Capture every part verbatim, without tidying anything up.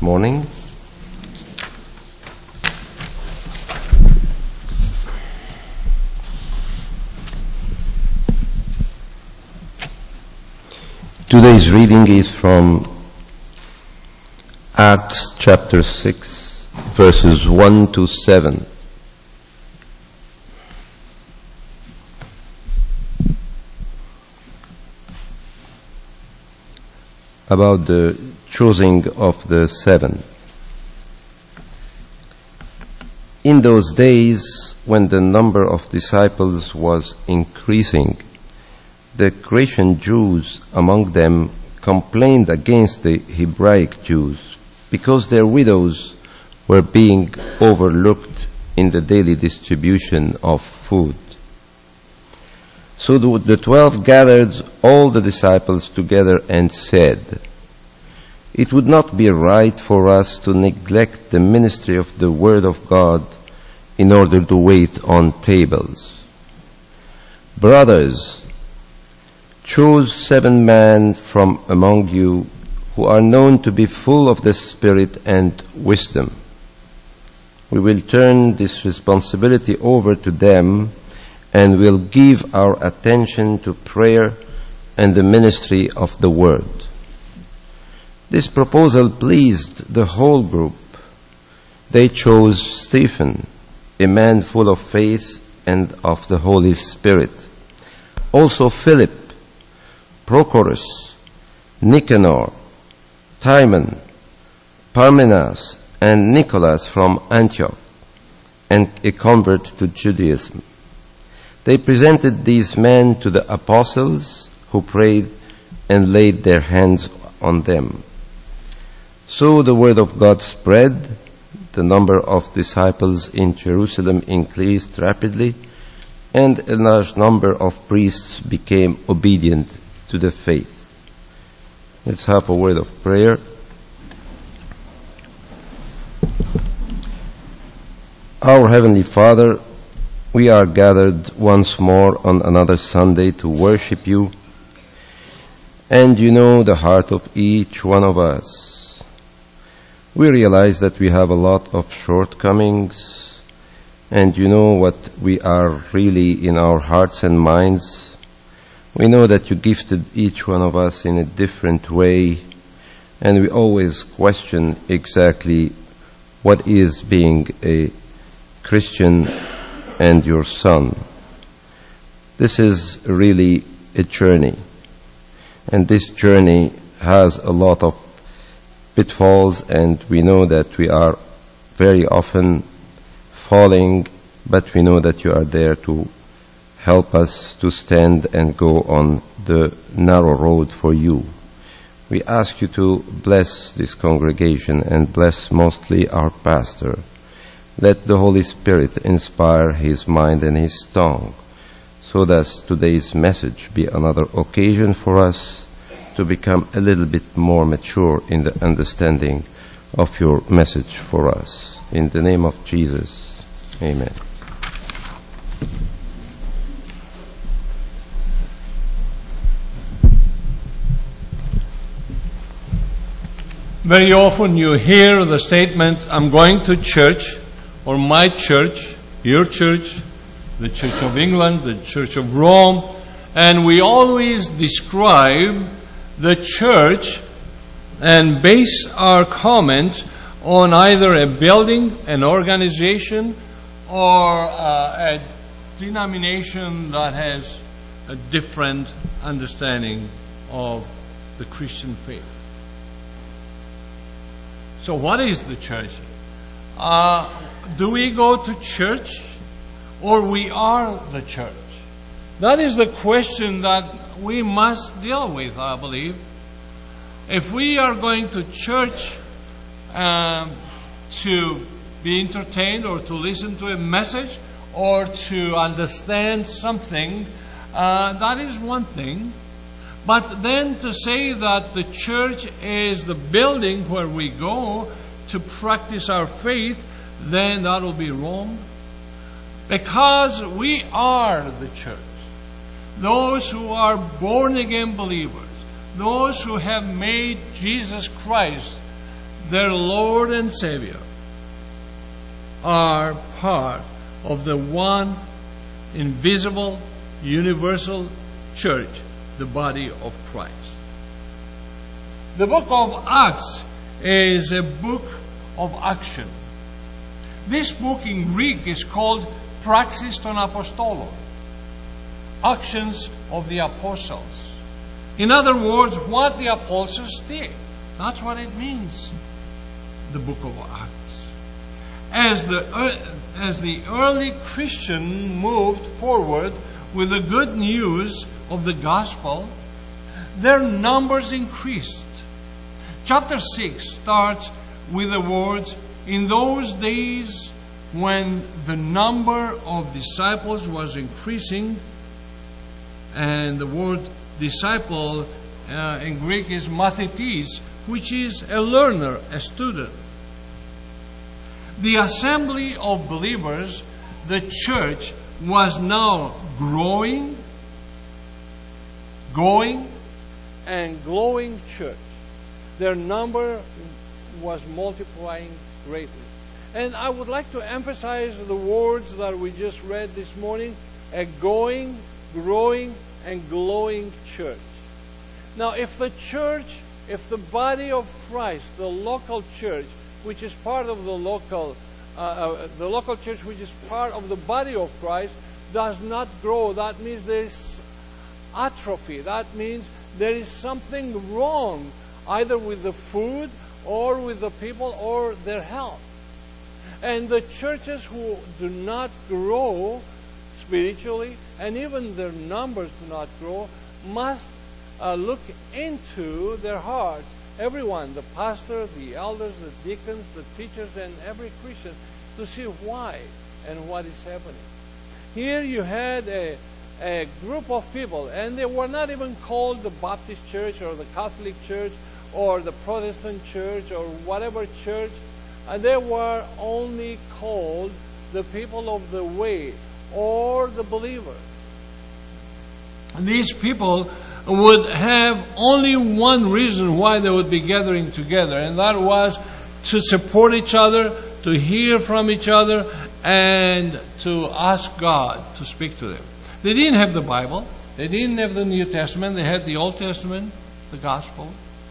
morning. Today's reading is from Acts chapter six, verses one to seven. About the choosing of the seven. In those days, when the number of disciples was increasing, the Grecian Jews among them complained against the Hebraic Jews because their widows were being overlooked in the daily distribution of food. So the twelve gathered all the disciples together and said, "It would not be right for us to neglect the ministry of the Word of God in order to wait on tables. Brothers, choose seven men from among you who are known to be full of the Spirit and wisdom. We will turn this responsibility over to them and will give our attention to prayer and the ministry of the Word." This proposal pleased the whole group. They chose Stephen, a man full of faith and of the Holy Spirit. Also Philip, Prochorus, Nicanor, Timon, Parmenas, and Nicholas from Antioch, and a convert to Judaism. They presented these men to the apostles, who prayed and laid their hands on them. So the word of God spread, the number of disciples in Jerusalem increased rapidly, and a large number of priests became obedient to the faith. Let's have a word of prayer. Our Heavenly Father, we are gathered once more on another Sunday to worship you, and you know the heart of each one of us. We realize that we have a lot of shortcomings, and you know what we are really in our hearts and minds. We know that you gifted each one of us in a different way, and we always question exactly what is being a Christian and your Son. This is really a journey, and this journey has a lot of pitfalls, and we know that we are very often falling, but we know that you are there to help us to stand and go on the narrow road for you. We ask you to bless this congregation and bless mostly our pastor. Let the Holy Spirit inspire his mind and his tongue, so that today's message be another occasion for us to become a little bit more mature in the understanding of your message for us. In the name of Jesus, amen. Very often you hear the statement, "I'm going to church," or "my church," your church, the Church of England, the Church of Rome, and we always describe the church and base our comments on either a building, an organization, or uh, a denomination that has a different understanding of the Christian faith. So what is the church? Uh, do we go to church, or we are the church? That is the question that we must deal with, I believe. If we are going to church um, to be entertained or to listen to a message or to understand something, uh, that is one thing. But then to say that the church is the building where we go to practice our faith, then that will be wrong. Because we are the church. Those who are born again believers, those who have made Jesus Christ their Lord and Savior, are part of the one invisible, universal church, the body of Christ. The book of Acts is a book of action. This book in Greek is called Praxis των Αποστόλων, actions of the apostles. In other words, what the apostles did. That's what it means, the book of Acts. As the, as the early Christian moved forward with the good news of the gospel, their numbers increased. Chapter six starts with the words, "In those days when the number of disciples was increasing," and the word disciple uh, in Greek is mathetes, which is a learner, a student. The assembly of believers, the church, was now growing, going, and glowing church. Their number was multiplying greatly. And I would like to emphasize the words that we just read this morning, a going, growing, and glowing church. Now, if the church, if the body of Christ, the local church, which is part of the local, uh, uh, the local church, which is part of the body of Christ, does not grow, that means there is atrophy. That means there is something wrong, either with the food or with the people or their health. And the churches who do not grow spiritually, and even their numbers do not grow, must uh, look into their hearts. Everyone, the pastor, the elders, the deacons, the teachers, and every Christian, to see why and what is happening. Here you had a, a group of people, and they were not even called the Baptist church or the Catholic church or the Protestant church or whatever church. And they were only called the people of the way, or the believers. And these people would have only one reason why they would be gathering together, and that was to support each other, to hear from each other, and to ask God to speak to them. They didn't have the Bible. They didn't have the New Testament. They had the Old Testament, the Gospel,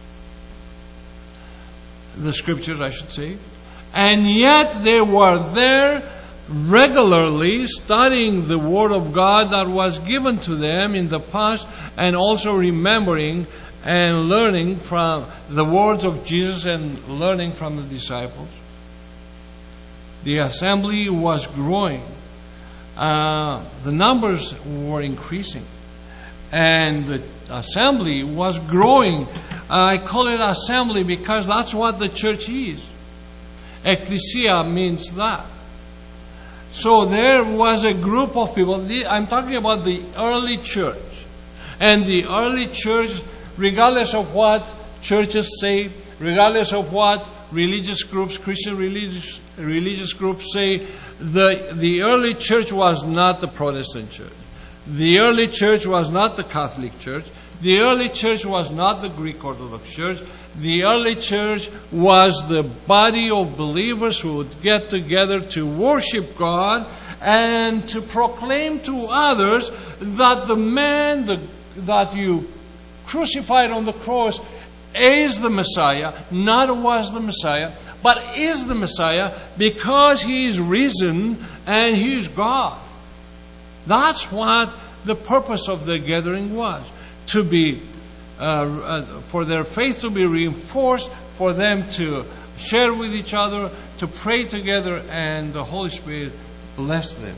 the Scriptures, I should say. And yet they were there regularly studying the Word of God that was given to them in the past, and also remembering and learning from the words of Jesus and learning from the disciples. The assembly was growing. Uh, the numbers were increasing. And the assembly was growing. Uh, I call it assembly because that's what the church is. Ecclesia means that. So there was a group of people. I'm talking about the early church. And the early church, regardless of what churches say, regardless of what religious groups, Christian religious religious groups say, the, the early church was not the Protestant church. The early church was not the Catholic church. The early church was not the Greek Orthodox church. The early church was the body of believers who would get together to worship God and to proclaim to others that the man the, that you crucified on the cross is the Messiah, not was the Messiah, but is the Messiah because He is risen and He is God. That's what the purpose of the gathering was, to be Uh, uh, for their faith to be reinforced, for them to share with each other, to pray together, and the Holy Spirit bless them.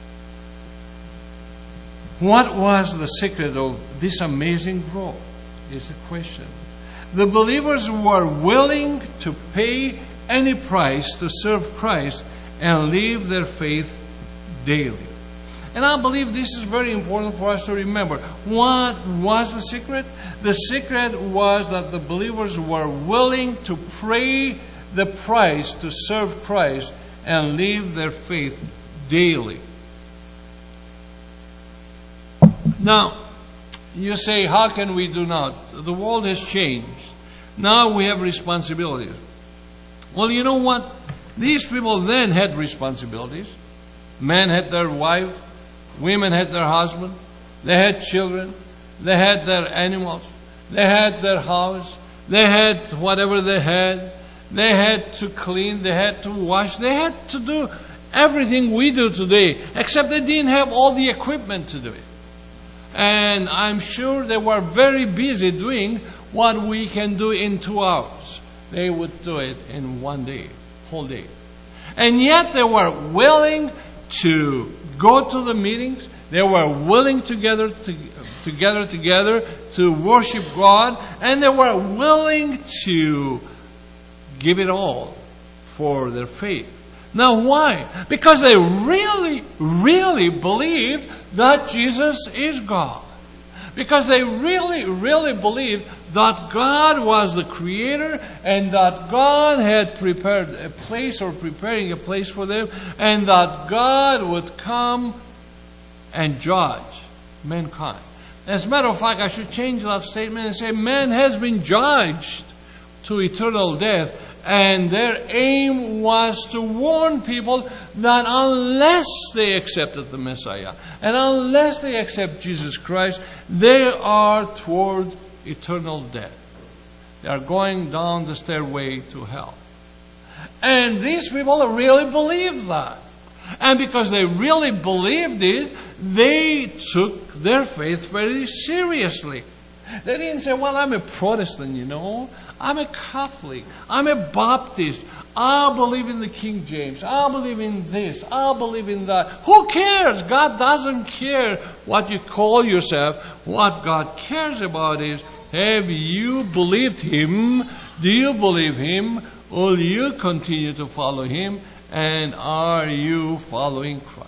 What was the secret of this amazing growth is the question. The believers were willing to pay any price to serve Christ and live their faith daily. And I believe this is very important for us to remember. What was the secret? The secret was that the believers were willing to pay the price to serve Christ and live their faith daily. Now, you say, how can we do not? The world has changed. Now we have responsibilities. Well, you know what? These people then had responsibilities. Men had their wife, women had their husband, they had children, they had their animals, they had their house, they had whatever they had, they had to clean, they had to wash, they had to do everything we do today, except they didn't have all the equipment to do it. And I'm sure they were very busy doing what we can do in two hours. They would do it in one day, whole day. And yet they were willing to go to the meetings. They were willing to gather to, to gather together to worship God. And they were willing to give it all for their faith. Now why? Because they really, really believed that Jesus is God. Because they really, really believed that God was the Creator and that God had prepared a place or preparing a place for them and that God would come and judge mankind. As a matter of fact, I should change that statement and say man has been judged to eternal death, and their aim was to warn people that unless they accepted the Messiah and unless they accept Jesus Christ, they are toward eternal death. They are going down the stairway to hell. And these people really believed that. And because they really believed it, they took their faith very seriously. They didn't say, well, I'm a Protestant, you know. I'm a Catholic. I'm a Baptist. I believe in the King James. I believe in this. I believe in that. Who cares? God doesn't care what you call yourself. What God cares about is, have you believed Him? Do you believe Him? Will you continue to follow Him? And are you following Christ?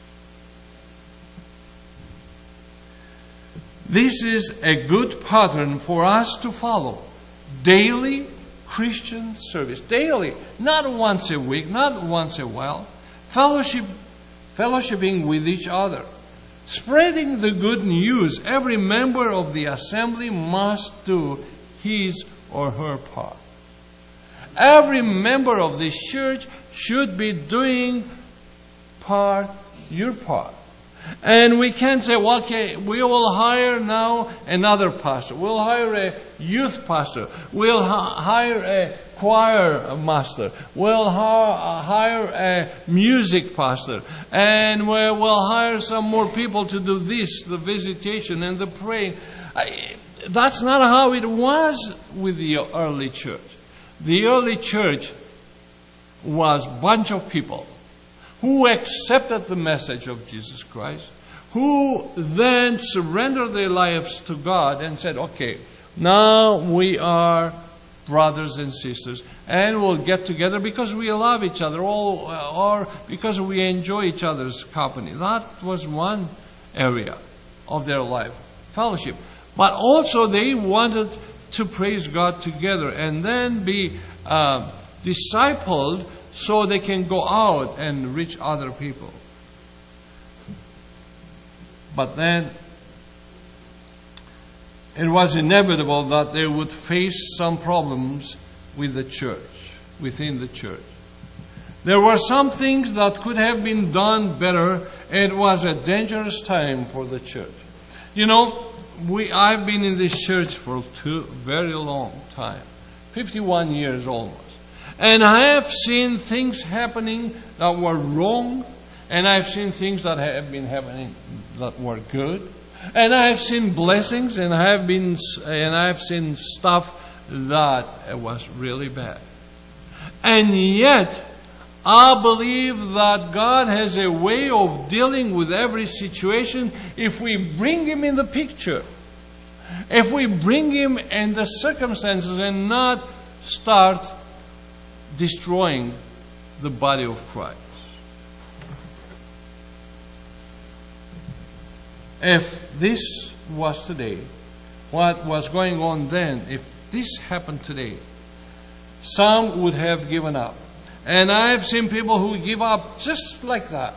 This is a good pattern for us to follow. Daily Christian service. Daily. Not once a week, not once a while. Fellowship, fellowshipping with each other. Spreading the good news. Every member of the assembly must do his or her part. Every member of this church should be doing part, your part. And we can't say, well, okay, we will hire now another pastor. We'll hire a youth pastor. We'll ha- hire a choir master. We'll ha- hire a music pastor. And we will hire some more people to do this, the visitation and the praying. I, that's not how it was with the early church. The early church was a bunch of people who accepted the message of Jesus Christ, who then surrendered their lives to God and said, okay, now we are brothers and sisters, and we'll get together because we love each other, or, or because we enjoy each other's company. That was one area of their life, fellowship. But also they wanted to praise God together and then be uh, discipled so they can go out and reach other people. But then it was inevitable that they would face some problems with the church, within the church. There were some things that could have been done better. It was a dangerous time for the church. You know, we I've been in this church for a very long time, fifty-one years almost. And I have seen things happening that were wrong, and I've seen things that have been happening that were good, and I have seen blessings, and I have been and I have seen stuff that was really bad. And yet, I believe that God has a way of dealing with every situation if we bring Him in the picture, if we bring Him in the circumstances and not start destroying the body of Christ. If this was today, what was going on then, if this happened today, some would have given up. And I've seen people who give up just like that.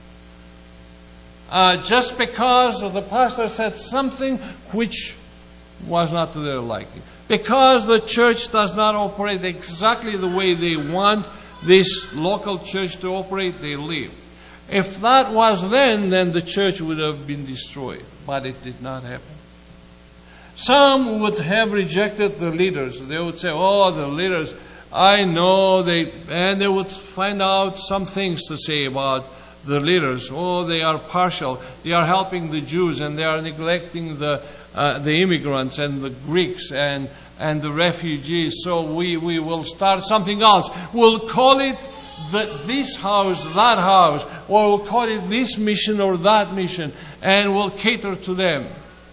Uh, just because the pastor said something which was not to their liking. Because the church does not operate exactly the way they want this local church to operate, they leave. If that was then, then the church would have been destroyed. But it did not happen. Some would have rejected the leaders. They would say, oh, the leaders, I know they, and they would find out some things to say about the leaders. Oh, they are partial. They are helping the Jews and they are neglecting the uh, the immigrants and the Greeks and and the refugees. So we, we will start something else. We'll call it the, this house, that house, or we'll call it this mission or that mission, and we'll cater to them.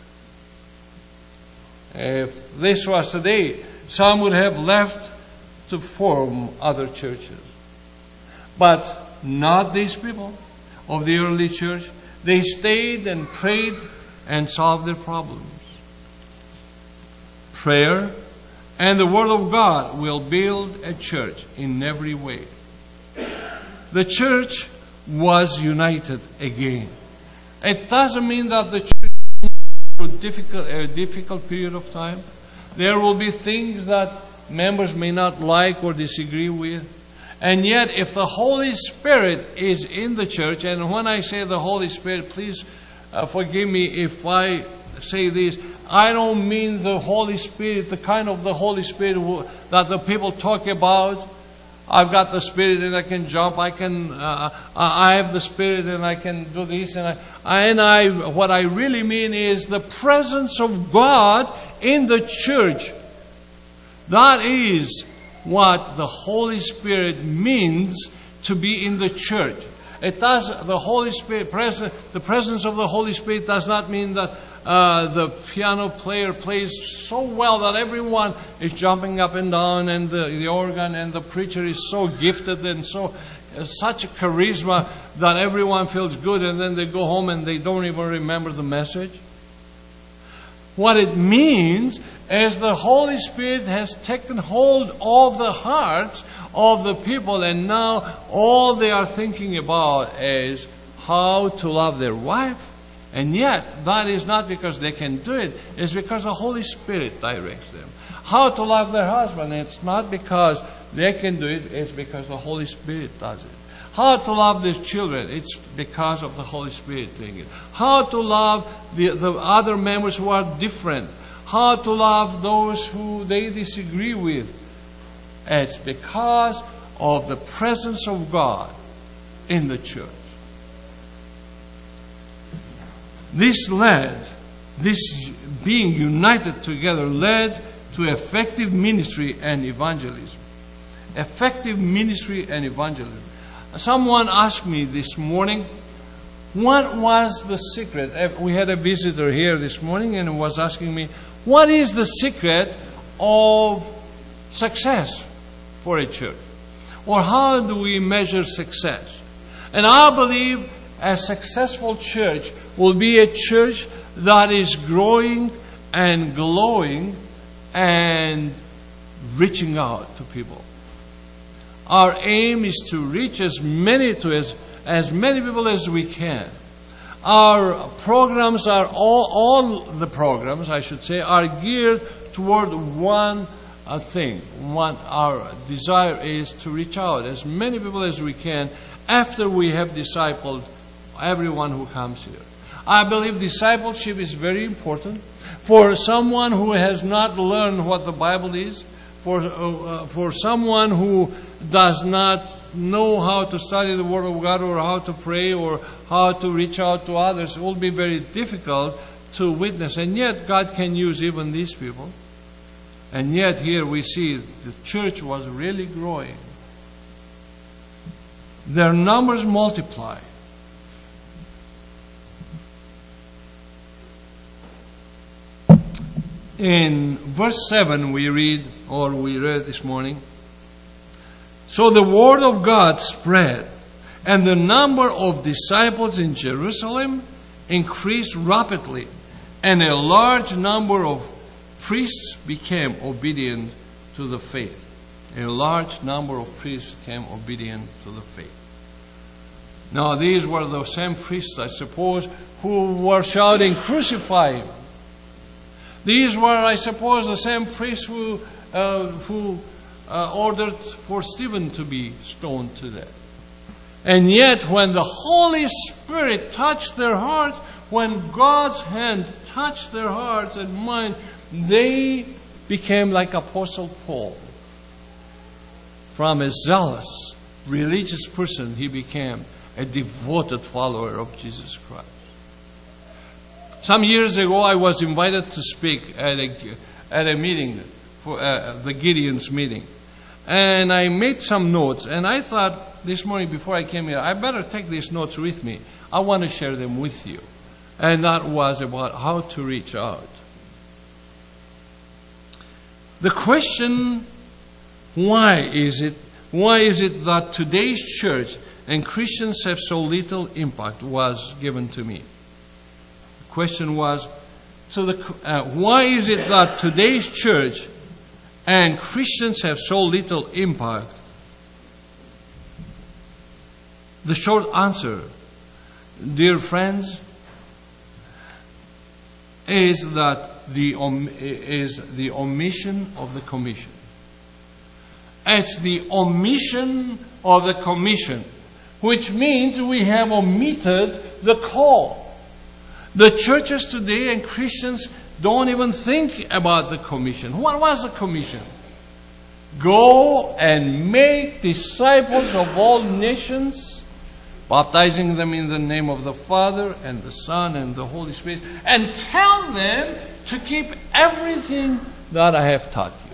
If this was today, some would have left to form other churches. But not these people of the early church. They stayed and prayed and solved their problems. Prayer and the Word of God will build a church in every way. The church was united again. It doesn't mean that the church will be difficult, a difficult period of time. There will be things that members may not like or disagree with. And yet, if the Holy Spirit is in the church, and when I say the Holy Spirit, please uh, forgive me if I say this, I don't mean the Holy Spirit, the kind of the Holy Spirit who, that the people talk about. I've got the Spirit and I can jump, I can, uh, I have the Spirit and I can do this, and I, and I, what I really mean is the presence of God in the church. That is what the Holy Spirit means to be in the church. It does, the Holy Spirit, present, the presence of the Holy Spirit does not mean that uh, the piano player plays so well that everyone is jumping up and down, and the, the organ and the preacher is so gifted and so uh, such a charisma that everyone feels good, and then they go home and they don't even remember the message. What it means is the Holy Spirit has taken hold of the hearts of the people, and now all they are thinking about is how to love their wife. And yet, that is not because they can do it, it's because the Holy Spirit directs them. How to love their husband, it's not because they can do it, it's because the Holy Spirit does it. How to love their children, it's because of the Holy Spirit doing it. How to love the, the other members who are different. How to love those who they disagree with. It's because of the presence of God in the church. This led, this being united together led to effective ministry and evangelism. Effective ministry and evangelism. Someone asked me this morning, what was the secret? We had a visitor here this morning and was asking me, what is the secret of success for a church? Or how do we measure success? And I believe a successful church will be a church that is growing and glowing and reaching out to people. Our aim is to reach as many to as, as many people as we can. Our programs are all, all the programs, I should say, are geared toward one uh, thing. One, our desire is to reach out as many people as we can after we have discipled everyone who comes here. I believe discipleship is very important for someone who has not learned what the Bible is, for uh, for someone who does not know how to study the Word of God or how to pray or how to reach out to others. It will be very difficult to witness. And yet God can use even these people. And yet here we see the church was really growing. Their numbers multiplied. In verse seven we read, or we read this morning, so the word of God spread, and the number of disciples in Jerusalem increased rapidly, and a large number of priests became obedient to the faith. A large number of priests became obedient to the faith. Now these were the same priests, I suppose, who were shouting, "Crucify him." These were, I suppose, the same priests who, uh, who uh, ordered for Stephen to be stoned to death. And yet, when the Holy Spirit touched their hearts, when God's hand touched their hearts and minds, they became like Apostle Paul. From a zealous, religious person, he became a devoted follower of Jesus Christ. Some years ago, I was invited to speak at a, at a meeting, for uh, the Gideon's meeting. And I made some notes, and I thought this morning before I came here, I better take these notes with me. I want to share them with you. And that was about how to reach out. The question, why is it, why is it that today's church and Christians have so little impact, was given to me. The question was, so the, uh, why is it that today's church and Christians have so little impact? The short answer, dear friends, is that the om- is the omission of the commission. It's the omission of the commission, which means we have omitted the call. The churches today and Christians don't even think about the commission. What was the commission? Go and make disciples of all nations, baptizing them in the name of the Father and the Son and the Holy Spirit, and tell them to keep everything that I have taught you.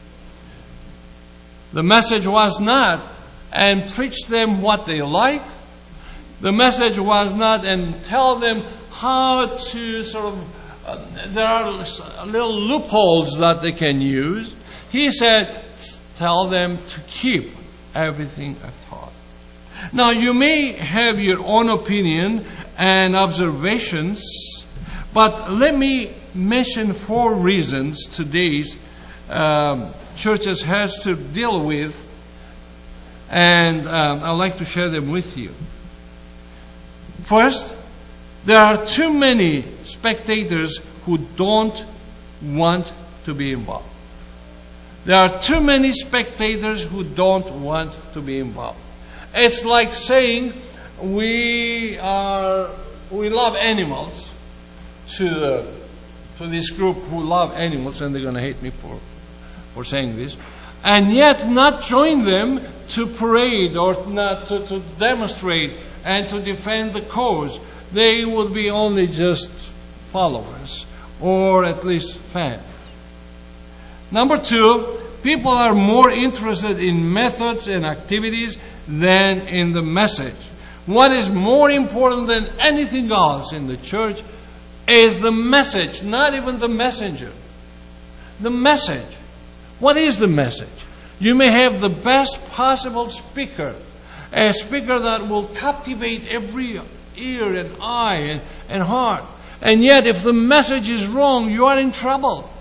The message was not, and preach them what they like. The message was not, and tell them how to sort of, uh, there are little loopholes that they can use. He said, tell them to keep everything I taught. Now, you may have your own opinion and observations, but let me mention four reasons today's um, churches has to deal with, and um, I'd like to share them with you. First, there are too many spectators who don't want to be involved. There are too many spectators who don't want to be involved. It's like saying we are we love animals to uh, to this group who love animals, and they're going to hate me for for saying this, and yet not join them to parade or not to, to demonstrate and to defend the cause. They would be only just followers, or at least fans. Number two, people are more interested in methods and activities than in the message. What is more important than anything else in the church is the message, not even the messenger. The message. What is the message? You may have the best possible speaker, a speaker that will captivate every ear and eye and, and heart. And yet, if the message is wrong, you are in trouble.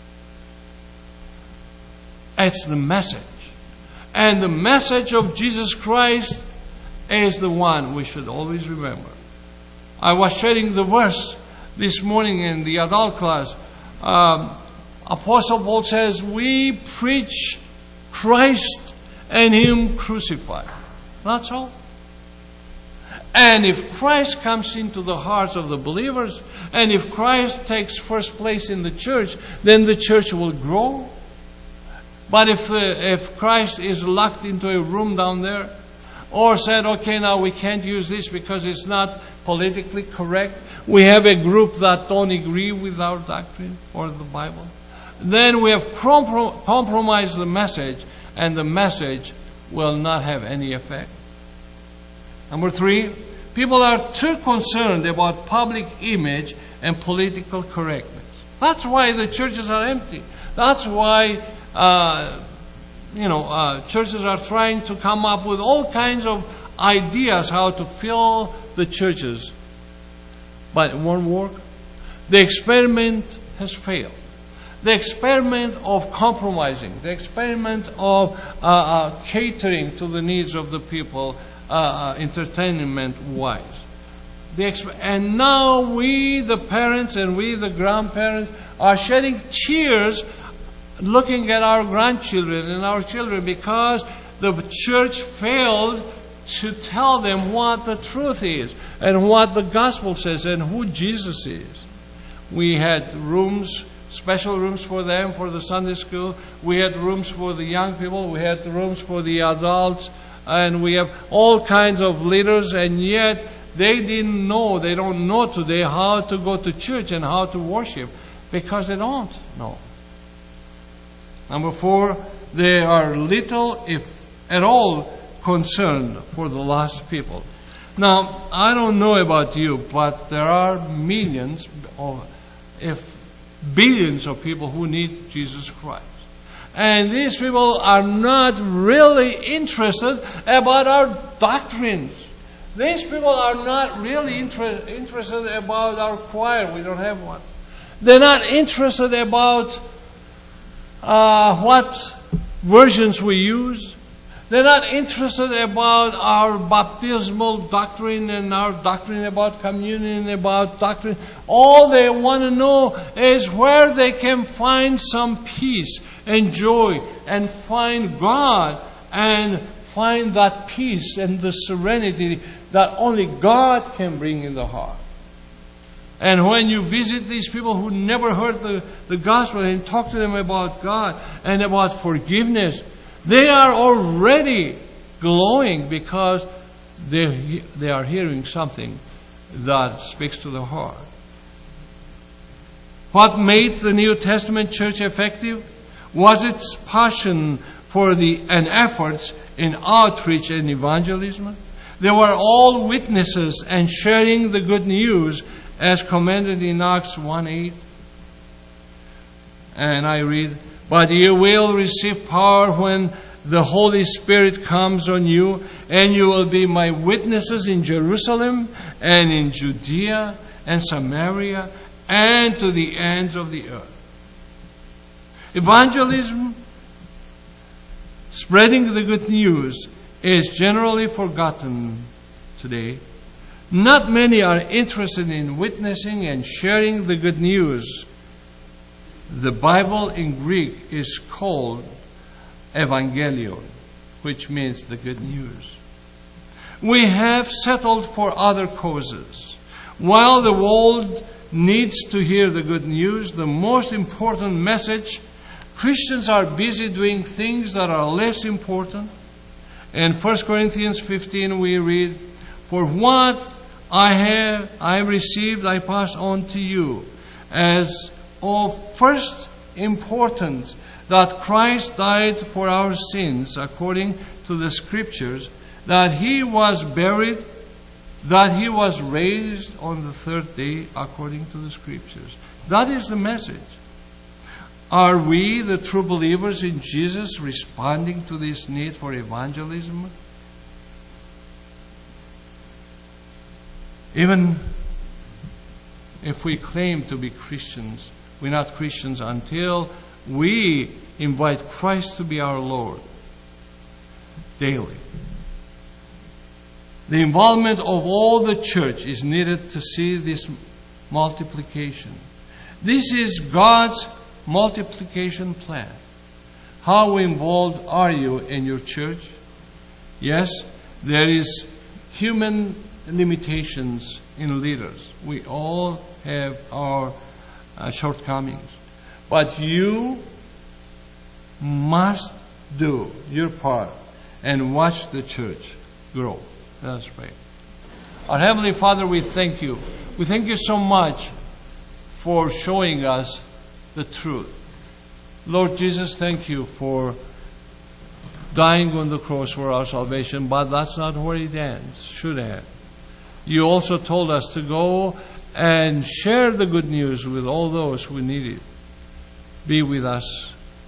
It's the message. And the message of Jesus Christ is the one we should always remember. I was sharing the verse this morning in the adult class. Um, Apostle Paul says, we preach Christ and Him crucified. That's all. And if Christ comes into the hearts of the believers, and if Christ takes first place in the church, then the church will grow. But if uh, if Christ is locked into a room down there, or said, okay, now we can't use this because it's not politically correct, we have a group that don't agree with our doctrine or the Bible, then we have comprom- compromised the message, and the message will not have any effect. Number three, people are too concerned about public image and political correctness. That's why the churches are empty. That's why, uh, you know, uh, churches are trying to come up with all kinds of ideas how to fill the churches. But it won't work. The experiment has failed. The experiment of compromising, the experiment of uh, uh, catering to the needs of the people, uh, uh, entertainment-wise. the exp- and now we, the parents, and we, the grandparents, are shedding tears looking at our grandchildren and our children because the church failed to tell them what the truth is and what the gospel says and who Jesus is. We had rooms, special rooms for them for the Sunday school. We had rooms for the young people. We had rooms for the adults. And we have all kinds of leaders, and yet they didn't know, they don't know today how to go to church and how to worship because they don't know. Number four, they are little, if at all, concerned for the lost people. Now, I don't know about you, but there are millions, or if billions of people who need Jesus Christ. And these people are not really interested about our doctrines. These people are not really inter- interested about our choir. We don't have one. They're not interested about uh, what versions we use. They're not interested about our baptismal doctrine and our doctrine about communion, about doctrine. All they want to know is where they can find some peace and joy and find God and find that peace and the serenity that only God can bring in the heart. And when you visit these people who never heard the, the gospel and talk to them about God and about forgiveness, they are already glowing because they, they are hearing something that speaks to the heart. What made the New Testament church effective was its passion for the and efforts in outreach and evangelism. They were all witnesses and sharing the good news as commanded in Acts one eight. And I read, "But you will receive power when the Holy Spirit comes on you, and you will be my witnesses in Jerusalem and in Judea and Samaria and to the ends of the earth." Evangelism, spreading the good news, is generally forgotten today. Not many are interested in witnessing and sharing the good news. The Bible in Greek is called Evangelion, which means the good news. We have settled for other causes. While the world needs to hear the good news, the most important message, Christians are busy doing things that are less important. In First Corinthians fifteen we read, "For what I have I received, I pass on to you, as of first importance, that Christ died for our sins according to the Scriptures, that He was buried, that He was raised on the third day according to the Scriptures." That is the message. Are we, the true believers in Jesus, responding to this need for evangelism? Even if we claim to be Christians, we're not Christians until we invite Christ to be our Lord daily. The involvement of all the church is needed to see this multiplication. This is God's multiplication plan. How involved are you in your church? Yes, there is human limitations in leaders. We all have our uh, shortcomings. But you must do your part and watch the church grow. Let us pray. Our Heavenly Father, we thank you. We thank you so much for showing us the truth. Lord Jesus, thank you for dying on the cross for our salvation, but that's not where it ends. Should have. You also told us to go and share the good news with all those who need it. Be with us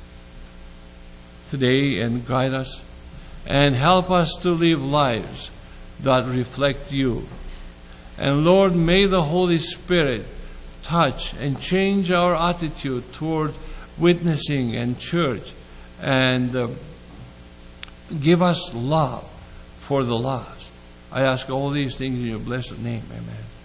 today and guide us and help us to live lives that reflect you. And Lord, may the Holy Spirit touch and change our attitude toward witnessing and church, and um, give us love for the lost. I ask all these things in your blessed name. Amen.